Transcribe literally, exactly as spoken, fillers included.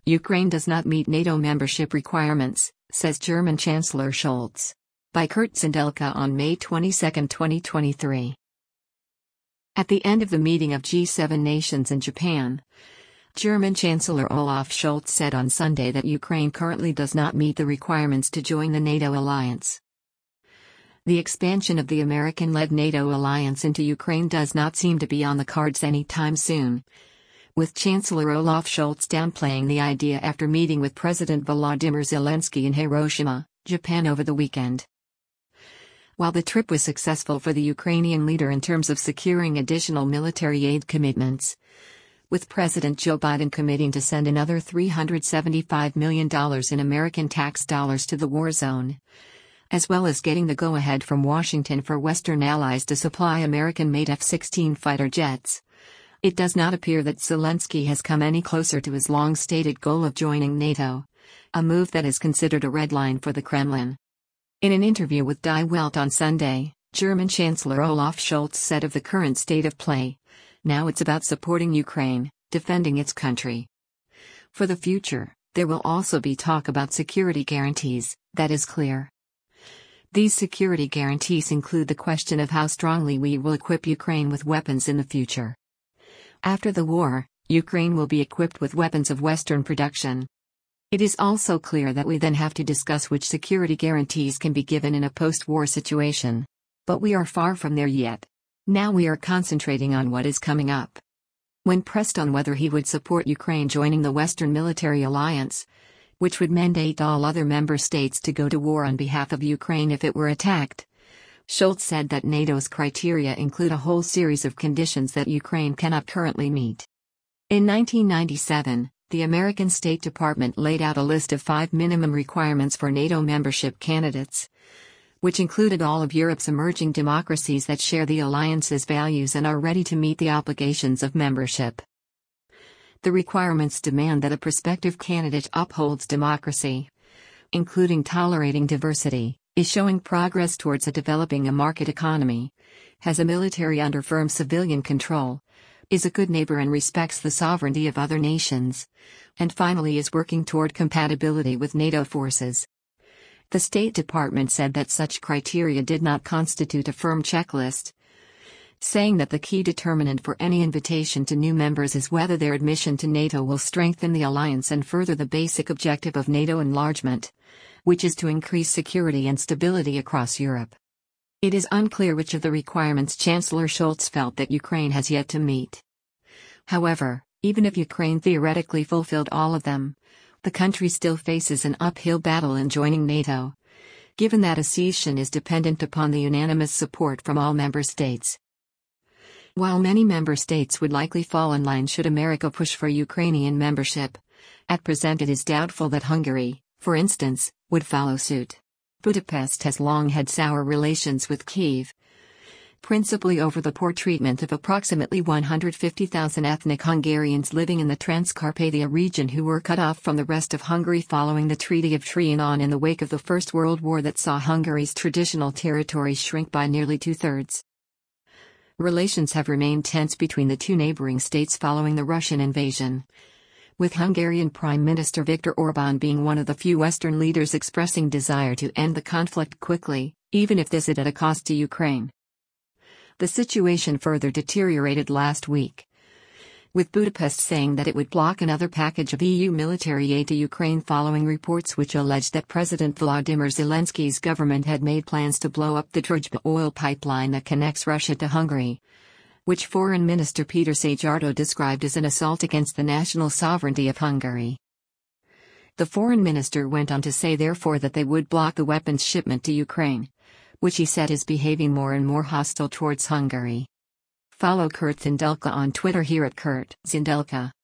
Ukraine does not meet NATO membership requirements, says German Chancellor Scholz. By Kurt Zindelka on May twenty-second, twenty twenty-three. At the end of the meeting of G seven nations in Japan, German Chancellor Olaf Scholz said on Sunday that Ukraine currently does not meet the requirements to join the NATO alliance. The expansion of the American-led NATO alliance into Ukraine does not seem to be on the cards anytime soon, with Chancellor Olaf Scholz downplaying the idea after meeting with President Volodymyr Zelensky in Hiroshima, Japan over the weekend. While the trip was successful for the Ukrainian leader in terms of securing additional military aid commitments, with President Joe Biden committing to send another three hundred seventy-five million dollars in American tax dollars to the war zone, as well as getting the go-ahead from Washington for Western allies to supply American-made F sixteen fighter jets, it does not appear that Zelensky has come any closer to his long-stated goal of joining NATO, a move that is considered a red line for the Kremlin. In an interview with Die Welt on Sunday, German Chancellor Olaf Scholz said of the current state of play, "Now it's about supporting Ukraine, defending its country. For the future, there will also be talk about security guarantees, that is clear. These security guarantees include the question of how strongly we will equip Ukraine with weapons in the future. After the war, Ukraine will be equipped with weapons of Western production. It is also clear that we then have to discuss which security guarantees can be given in a post-war situation. But we are far from there yet. Now we are concentrating on what is coming up." When pressed on whether he would support Ukraine joining the Western military alliance, which would mandate all other member states to go to war on behalf of Ukraine if it were attacked, Scholz said that NATO's criteria include a whole series of conditions that Ukraine cannot currently meet. In nineteen ninety-seven, the American State Department laid out a list of five minimum requirements for NATO membership candidates, which included all of Europe's emerging democracies that share the alliance's values and are ready to meet the obligations of membership. The requirements demand that a prospective candidate upholds democracy, including tolerating diversity, is showing progress towards a developing a market economy, has a military under firm civilian control, is a good neighbor and respects the sovereignty of other nations, and finally is working toward compatibility with NATO forces. The State Department said that such criteria did not constitute a firm checklist, saying that the key determinant for any invitation to new members is whether their admission to NATO will strengthen the alliance and further the basic objective of NATO enlargement, which is to increase security and stability across Europe. It is unclear which of the requirements Chancellor Scholz felt that Ukraine has yet to meet. However, even if Ukraine theoretically fulfilled all of them, the country still faces an uphill battle in joining NATO, given that accession is dependent upon the unanimous support from all member states. While many member states would likely fall in line should America push for Ukrainian membership, at present it is doubtful that Hungary, for instance, would follow suit. Budapest has long had sour relations with Kyiv, principally over the poor treatment of approximately one hundred fifty thousand ethnic Hungarians living in the Transcarpathia region who were cut off from the rest of Hungary following the Treaty of Trianon in the wake of the First World War that saw Hungary's traditional territory shrink by nearly two-thirds. Relations have remained tense between the two neighboring states following the Russian invasion, with Hungarian Prime Minister Viktor Orbán being one of the few Western leaders expressing desire to end the conflict quickly, even if this is at a cost to Ukraine. The situation further deteriorated last week, with Budapest saying that it would block another package of E U military aid to Ukraine following reports which alleged that President Volodymyr Zelensky's government had made plans to blow up the Druzhba oil pipeline that connects Russia to Hungary, which Foreign Minister Peter Szijjártó described as an assault against the national sovereignty of Hungary. The foreign minister went on to say therefore that they would block the weapons shipment to Ukraine, which he said is behaving more and more hostile towards Hungary. Follow Kurt Zindelka on Twitter here at Kurt Zindelka.